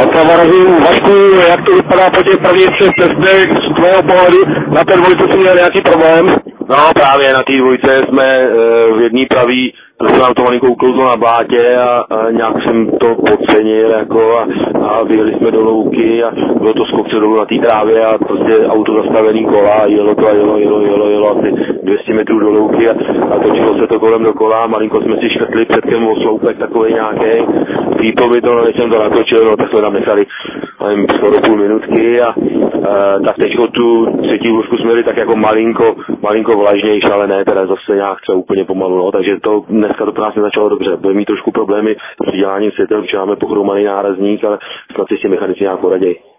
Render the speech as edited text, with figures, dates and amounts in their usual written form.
Otavarovým. Vašku, jak to vypadá po těch prvních 3 testech z tvého pohledu? Na té dvojce si měl nějaký problém? No právě na té dvojce jsme v jedný pravý, to se nám to malinko uklouzlo na blátě a nějak jsem to podcenil jako a vyjeli jsme do louky a bylo to skokce dolů na té trávě a prostě auto zastavený kola a jelo to a jelo asi 200 metrů do louky a točilo se to kolem dokola, malinko jsme si škrtli předkem o sloupek takovej nějaký, pípl by to, no, jsem to natočil, no tak jsme tam nechali skoro půl minutky a tak teďko tu třetí lůžku jsme jeli tak jako malinko vlažnější, ale ne teda zase nějak třeba úplně pomalu, no, takže to dneska to pro nás nezačalo dobře. Bude mít trošku problémy s děláním světel, protože máme pochromaný nárazník, ale snad si s tím mechanici nějak poradějí.